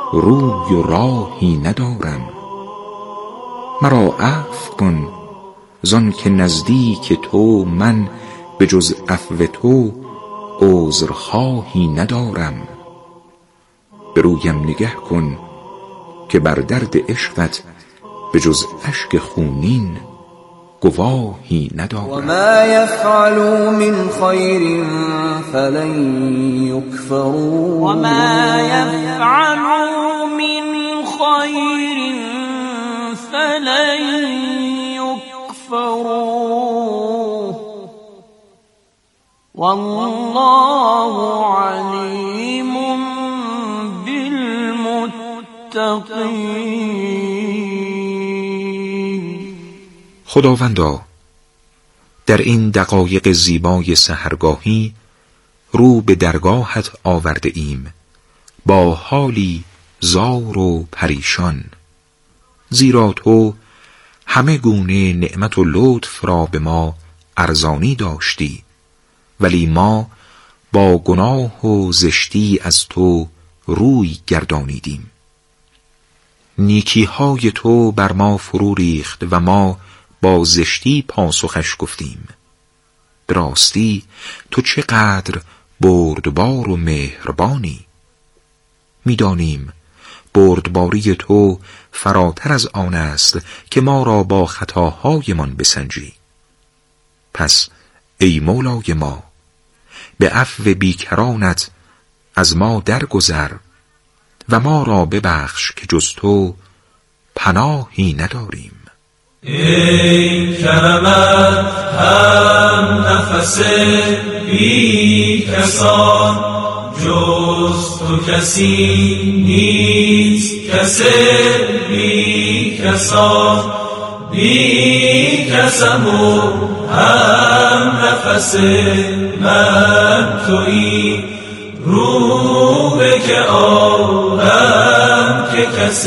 روی و راهی ندارم. مرا عفو کن زان که نزدیک تو من به جز عفو تو عذرخواهی ندارم. به رویم نگه کن که بر درد عشقت به جز اشک خونین گواهی ندارم. و ما یفعلوا من خیر فلن یکفروا. و ما یفعلوا من خیر فلن یکفروا والله علیم بالمتقین. خداوندا، در این دقایق زیبای سحرگاهی رو به درگاهت آورده ایم با حالی زار و پریشان، زیرا تو همه گونه نعمت و لطف را به ما ارزانی داشتی، ولی ما با گناه و زشتی از تو روی گردانیدیم. نیکیهای تو بر ما فرو ریخت و ما با زشتی پاسخش گفتیم. به راستی تو چقدر بردبار و مهربانی. می‌دانیم بردباری تو فراتر از آن است که ما را با خطاهایمان بسنجی. پس ای مولای ما، به عفو بیکرانت از ما درگذر و ما را ببخش که جز تو پناهی نداریم. ای کرمت هم نفس بی کسان، جز تو کسی نیست کس بی کسان. بی کسم و هم نفس من تویی، رو به که آرم که کس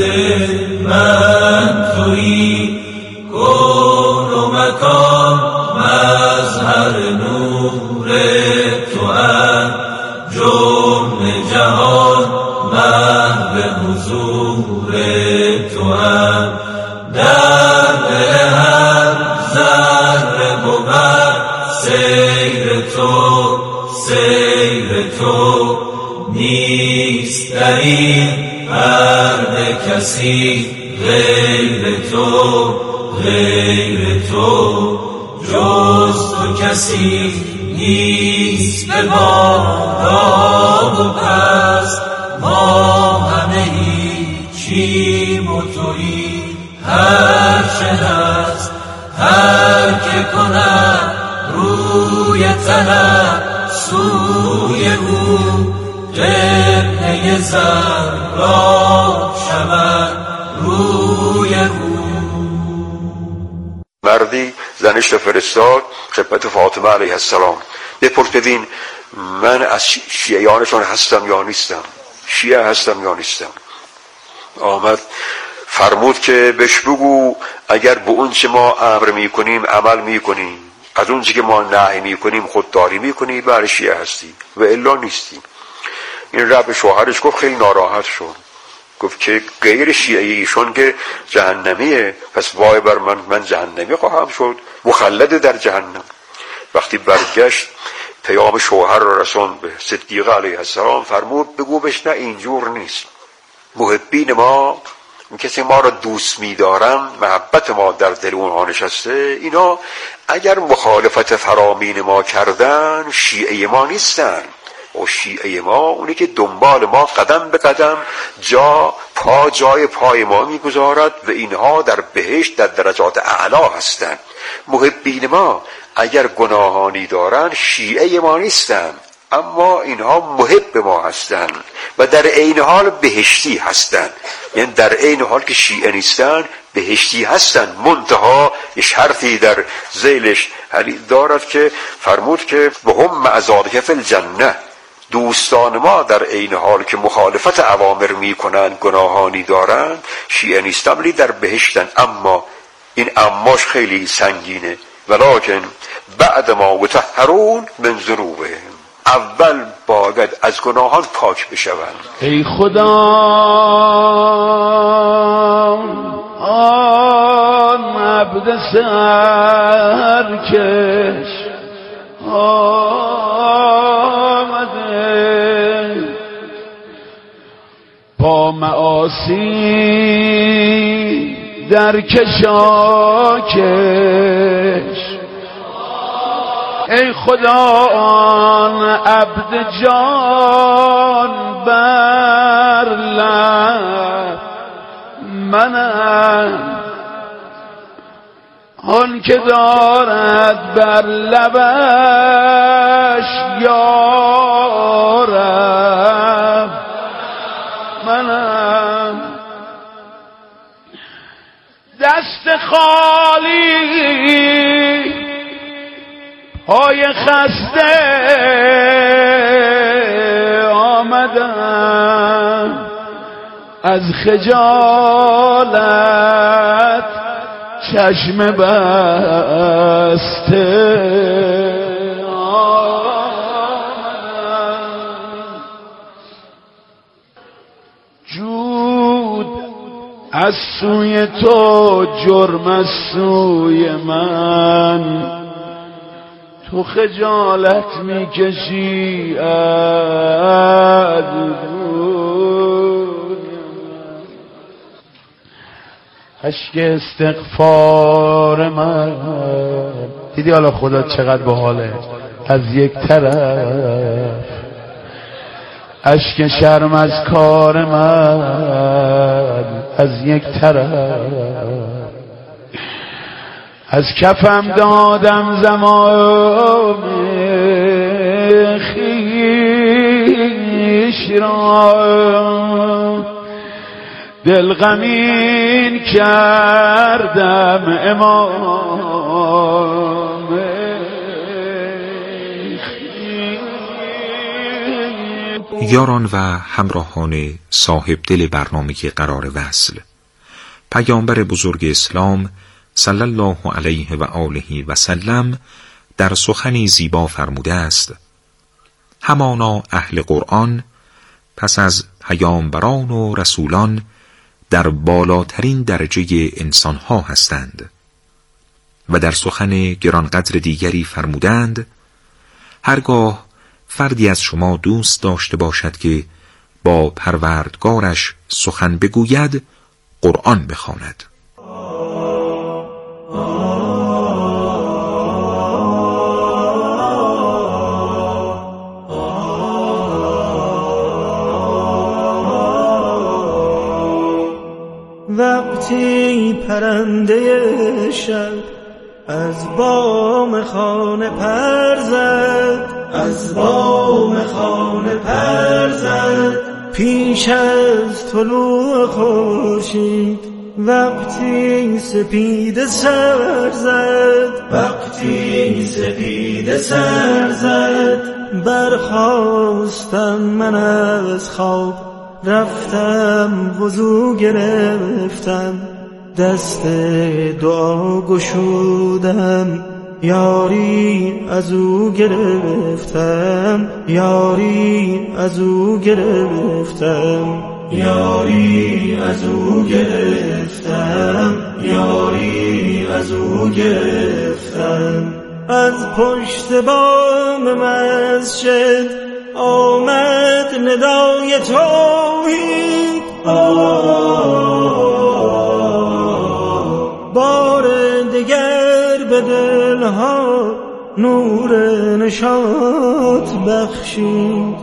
من تویی. کون و مکان مظهر نور تو هم، جمله جهان محو حضور تو هم. در دل هر ذره بود سیر تو، سیر تو نیست در این پرده کسی غیر تو، غیر تو جز تو کسی نیست به بالا و پس. ما همه هیچیم و تویی هر چه هست. هر که کند روی تنم سوی او، قبله زهرا شود روی او. مردی زنش را فرستاد خدمت فاطمه علیه السلام، بپرس ببین من از شیعیانشون هستم یا نیستم، شیعه هستم یا نیستم. آمد فرمود که بهش بگو اگر به اون چه ما امر میکنیم عمل میکنیم، از اون چه که ما نهی میکنیم خودداری میکنیم، برای شیعه هستی و الا نیستیم. این رب شوهرش گفت خیلی ناراحت شد، گفت که غیر شیعه ایشون که جهنمیه، پس وای بر من جهنمی خواهم شد، مخلد در جهنم. وقتی برگشت پیام شوهر را رسوند به صدیقه علیه السلام، فرمود بگو بهش نه اینجور نیست. محبین ما، این کسی ما را دوست می‌دارن، محبت ما در دل اونها نشسته، اینا اگر مخالفت فرامین ما کردن شیعه ما نیستن. و شیعه ما اونی که دنبال ما قدم به قدم جای پای ما میگذارد و اینها در بهشت در درجات اعلا هستند. محبین ما اگر گناهانی دارن شیعه ما نیستن، اما اینها محب ما هستند و در عین حال بهشتی هستند. یعنی در عین حال که شیعه نیستن بهشتی هستند. منتها یه شرطی در ذیلش دارد که فرمود که و هم مع ذالک فی الجنه، دوستان ما در عین حال که مخالفت اوامر میکنند گناهانی دارند شیعه نیستن ولی در بهشتن. اما این اماش خیلی سنگینه. ولکن بعد ما یطهرون من ذنوبهم، اول باید از گناهان پاک بشوند. ای خدا آن عبد سرکش آمده با معاصی در کشاکش. ای خدا آن عبد جان بر لب منم، آن که دارد بر لبش یارب منم. دست خالی پای خسته آمدم، از خجالت چشم بسته آمدم. جود از سوی تو، جرم از سوی من، تو خجالت میکشی از اشک استغفار من. دیدی حالا خدا چقدر باحاله؟ از یک طرف اشک شرم از کار من، از یک طرف از کفم دادم زمان خویش را، دل غمین کردم امام یاران و همراهان صاحب دل برنامه قرار وصل، پیامبر بزرگ اسلام صلی الله علیه و آله و سلم در سخنی زیبا فرموده است: همانا اهل قرآن پس از پیامبران و رسولان در بالاترین درجه انسانها هستند. و در سخن گرانقدر دیگری فرمودند: هرگاه فردی از شما دوست داشته باشد که با پروردگارش سخن بگوید، قرآن بخواند. وقتی پرنده شب از بام خانه پر زد، از بام خانه پر زد، پیش از طلوع خورشید وقتی سپیده سر زد، وقتی سپیده سر زد، برخاستم من از خواب، رفتم وضو گرفتم، دست دعا گشودم، یاری از او گرفتم، یاری از او گرفتم، یاری از او گرفتم، یاری از او گرفتم. از پشت بام مسجد آمد ندای توحید، بار دیگر به دلها نور نشاط بخشید.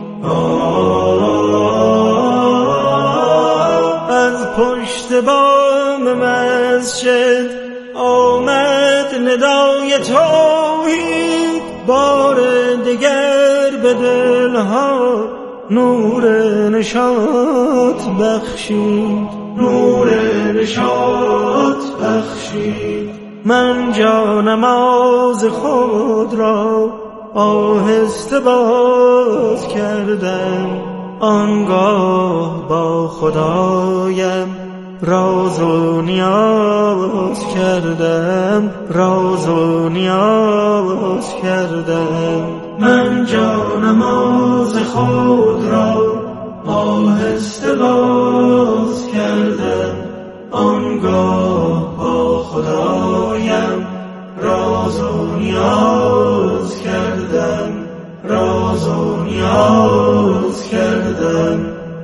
از پشت بام مسجد آمد ندای توحید، بار دیگر به دلها نور نشاط بخشید، نور نشاط بخشید. من جا نماز خود را آهسته باز کردم، آنگاه با خدایم راز و نیاز کردم، راز و نیاز کردم. من جانماز خود را آهسته باز کردم. آنگاه با خدایم راز و نیاز کردم، راز و نیاز کردم.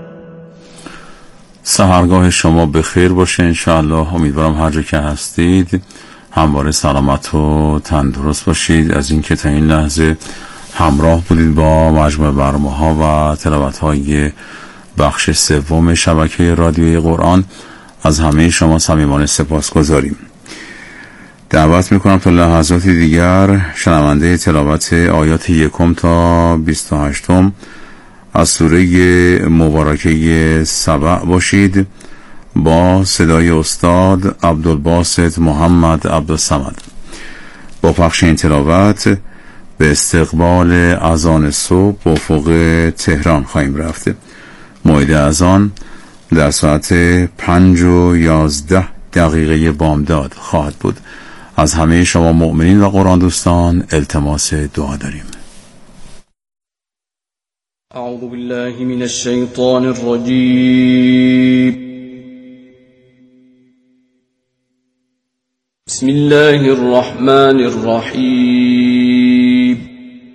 سحرگاه شما به خیر باشه انشاءالله. امیدوارم هر جا که هستید همواره سلامت و تندرست باشید. از اینکه تا این لحظه همراه بودید با مجموعه برنامه‌ها و تلاوت‌های بخش سوم شبکه رادیوی قرآن، از همه شما صمیمانه سپاسگزاریم. دعوت میکنم تا لحظاتی دیگر شنونده تلاوت آیات 1 تا 28 از سوره مبارکه سبع باشید با صدای استاد عبدالباسط محمد عبدالصمد. با پخش این تلاوت به استقبال اذان صبح به افق تهران خواهیم رفت. موعد اذان در ساعت 5:11 بامداد خواهد بود. از همه شما مؤمنین و قرآن دوستان التماس دعا داریم. اعوذ بالله من الشیطان الرجیم. بسم الله الرحمن الرحیم.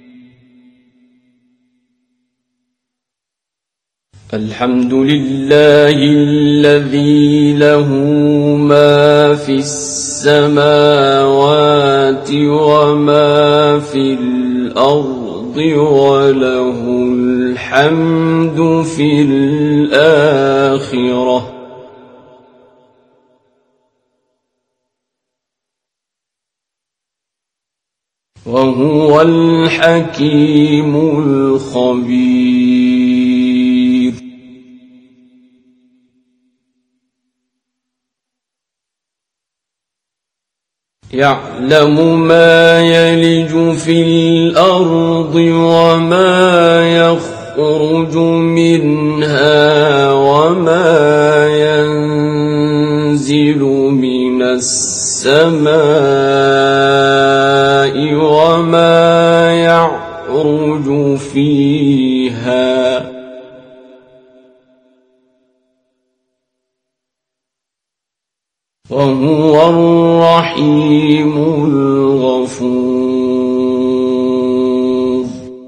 الحمد لله الذي له ما في السماوات وما في الأرض وله الحمد في الآخرة وهو الحكيم الخبير. يعلم ما يلج في الأرض وما يخرج منها وما ينزل من السماء وما يعرج فيها وهو الرحيم الغفور.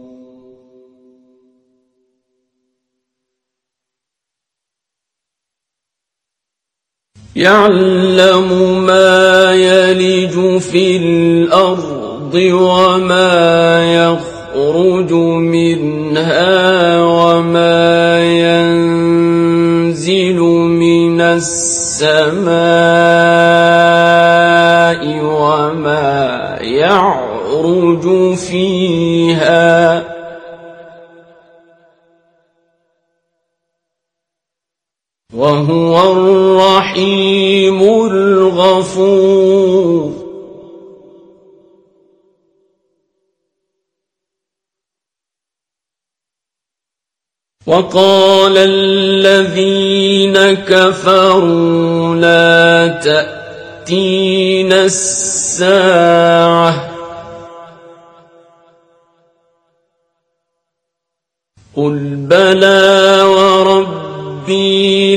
يعلم ما يلج في الأرض وما يخرج منها وما ينزل من السماء وما يعرج فيها وهو الرحيم الغفور. وقال الذين كفروا لا تأتينا الساعة قل بلى وربي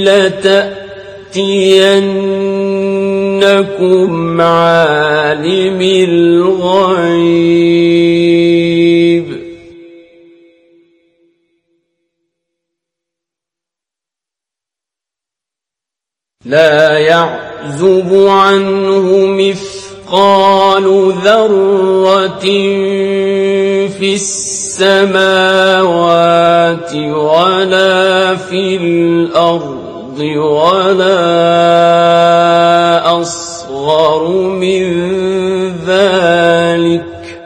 لتأتينكم عالم الغيب لا يعزب عنه مثقال ذرة في السماوات ولا في الأرض ولا أصغر من ذلك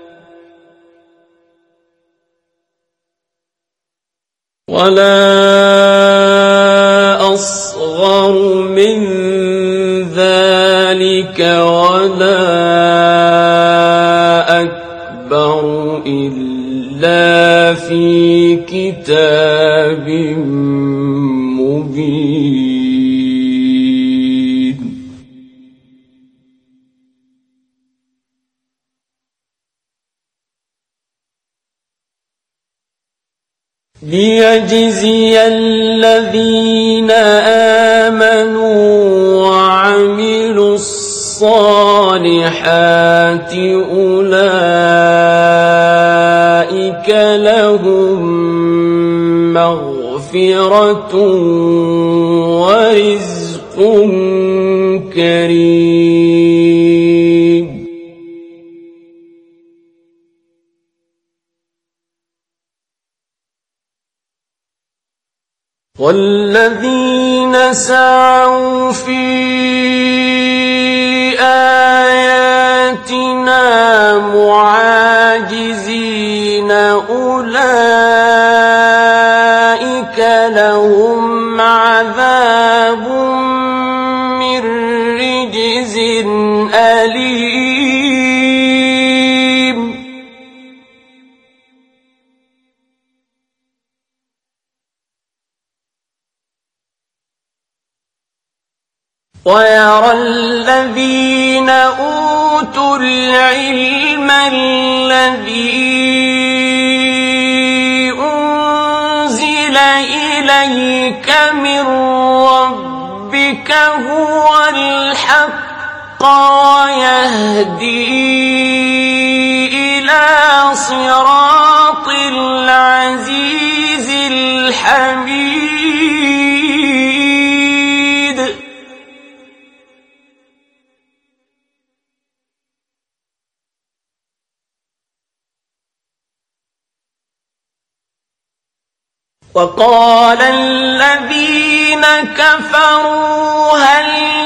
ولا أصغر من ذلك ولا أكبر إلا في كتاب مبين. ليجزي الذين آمنوا وعملوا الصالحات أولئك لهم مغفرة ورزق كريم. والذين سعوا في آياتنا معاجزين أولئك لهم عذاب من رجز أليم. ويرى الذين أوتوا العلم الذي أنزل إليك من ربك هو الحق ويهدي إلى صراط العزيز الحميد. وقال الذين كفروا هل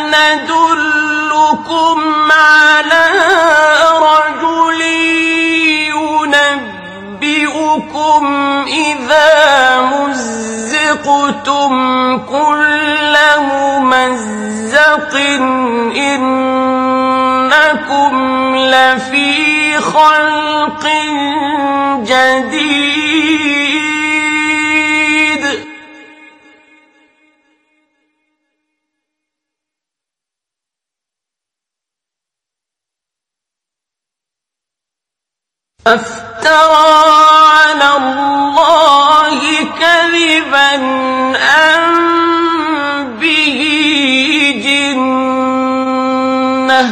ندلكم على رجل ينبئكم إذا مزقتم كل ممزق إنكم لفي خلق جديد. أفترى على الله كذبا أم به جنة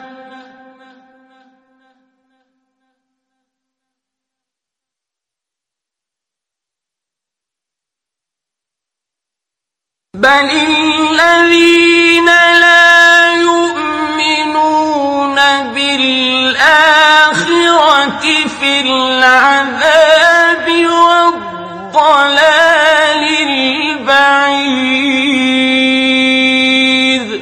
بل الذين لا يؤمنون بالآخرة في العذاب والضلال البعيد.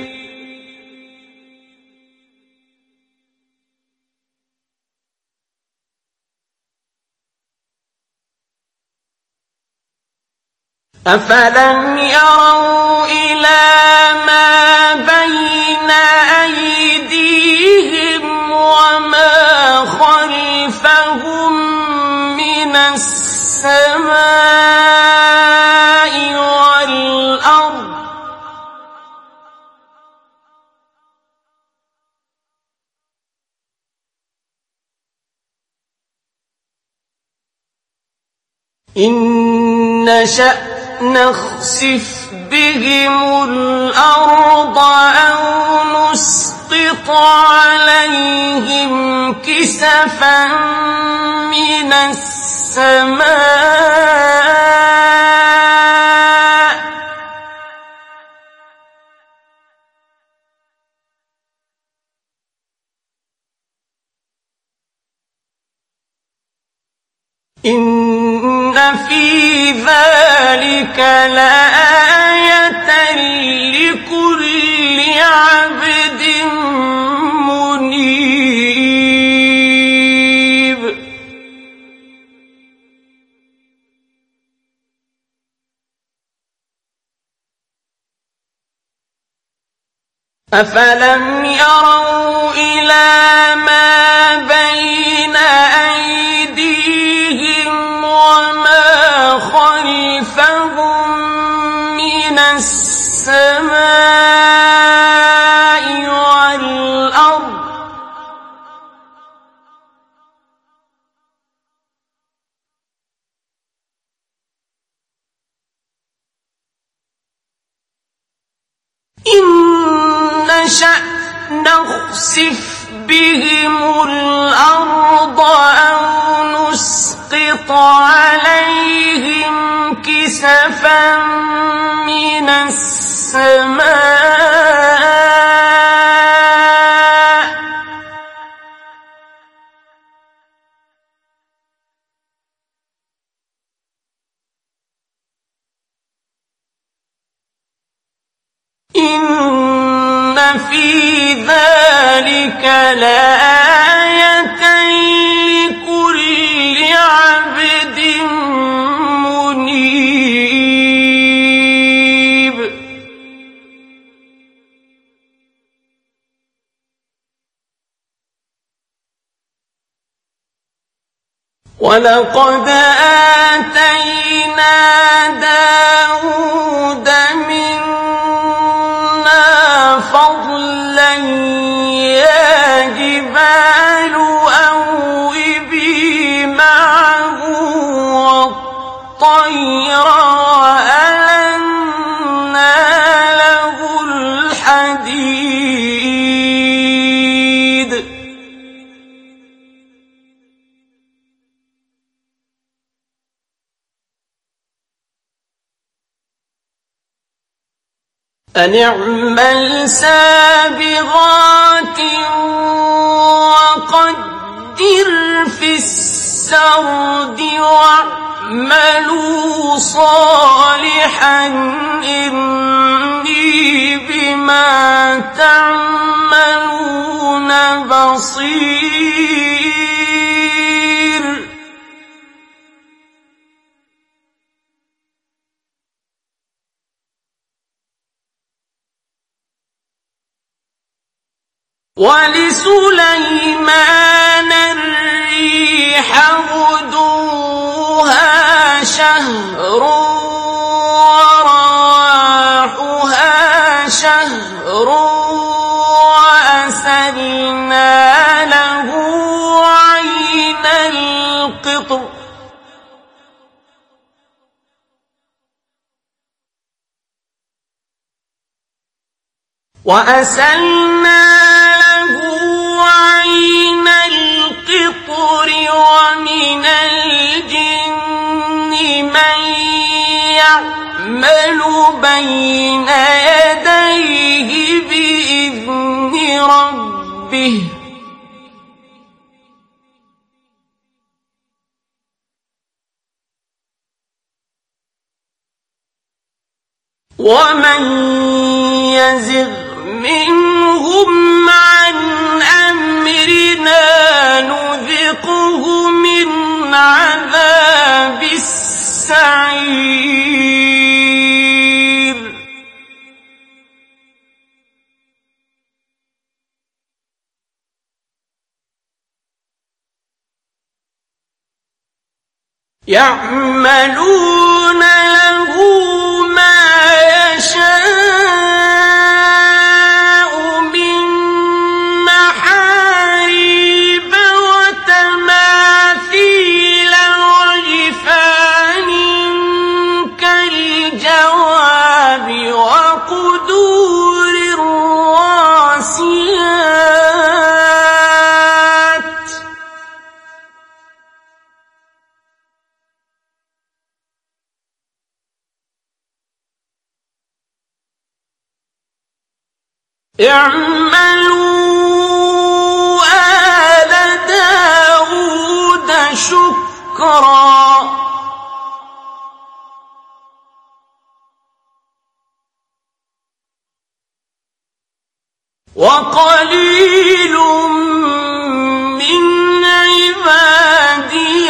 أفلم يروا إلى ما بين أيديهم وما خلفهم من السماء والأرض إن نشأ نخسف بهم الأرض أو نسقط عليهم كسفا من السماء إن في ذلك لآية لكل عبد منيب. أفلم يروا إلى ما بين أيديهم وما خلفهم من السماء والأرض إن نشأ نخسف بهم الأرض أو نسقط عليهم كسفا من السماء إن في ذلك لآية لكل عبد منيب ولقد آتينا داود منا فضلا يا جبال أوبي معه والطير وألنا له الحديد أن اعمل سابغات وقدر في السرد واعملوا صالحا إني بما تعملون بصير ولسليمان الريح غدوها شهر ورواحها شهر وأسلنا له عين القطر عين القطر ومن الجن من يعمل بين يديه بإذن ربه ومن يزغ منهم عن أمرنا نذقه من عذاب السعير يعملون له ما يشاء من محاريب وتماثيل وجفان كالجواب وقدور الراسيات اعملوا آل داود شكرا وقليل من عبادي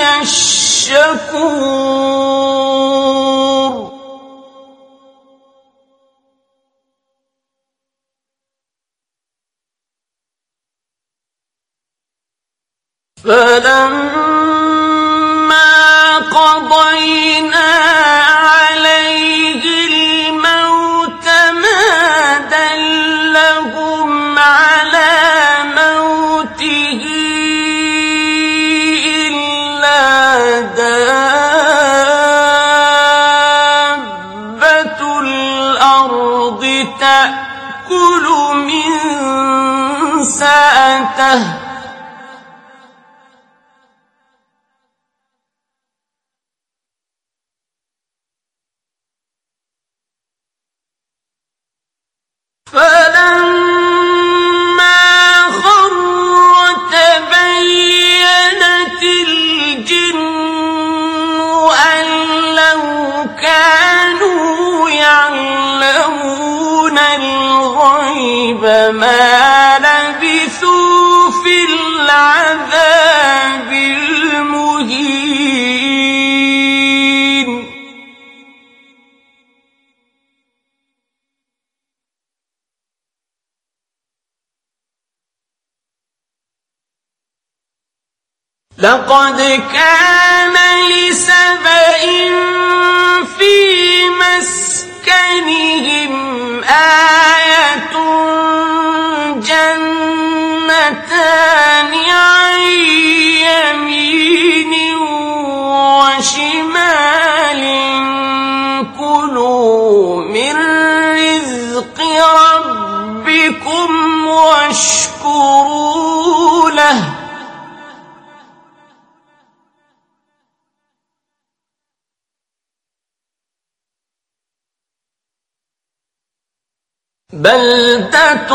الشكور فلما قضينا عليه الموت ما دلهم على موته إلا دابة الأرض تأكل يأكل من سأته فلما خر تبينت الجن أن لو كانوا يعلمون الغيب ما لبثوا في العذاب المهين لقد كان لسبإ في مسكنهم آية جنتان عن يمين وشمال كلوا من رزق ربكم واشكروا له بلدة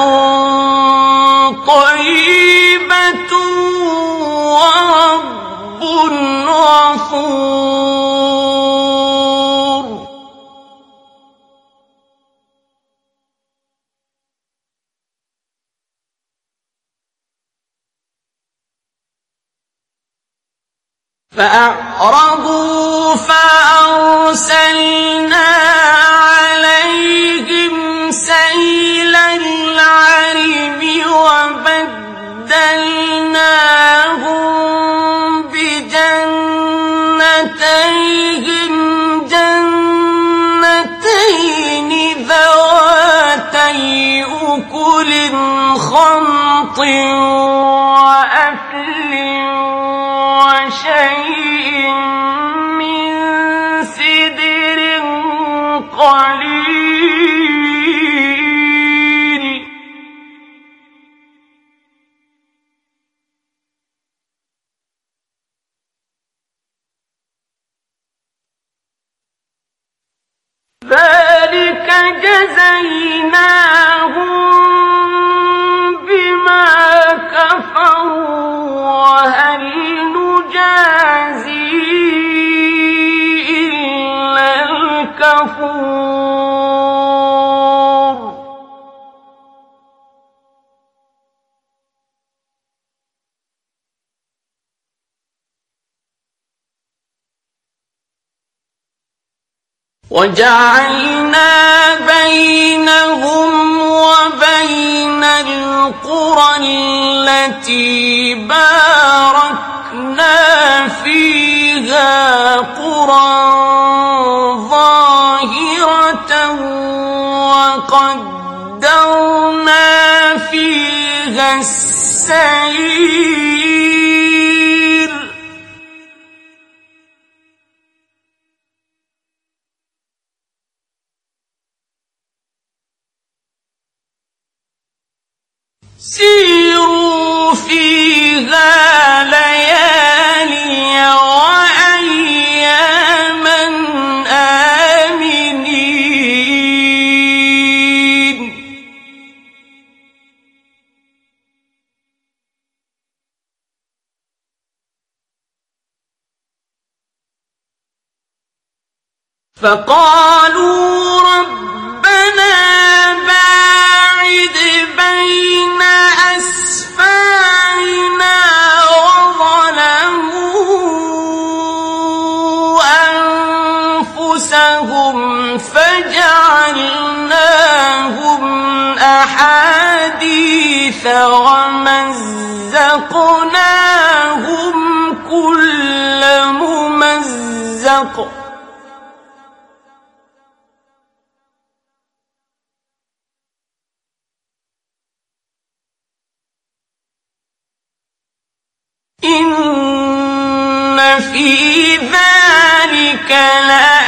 طيبة ورب غفور فأعرضوا فأرسلنا عليهم سيل العرم وبدلناهم بجنتيهم جنتين ذواتي أكل خمط وأكل وشيء من سدر قليل ذلك جزيناهم بما كفروا وهل نجازي إلا الكفور وجعلنا بينهم وبين القرى التي باركنا فيها قرى ظاهرة وقدرنا فيها السير سيروا فيها ليالي وأياما آمنين فقالوا ربنا باعد بين أسفارنا وظلموا أنفسهم فجعلناهم أحاديث ومزقناهم كل ممزق إن في ذلك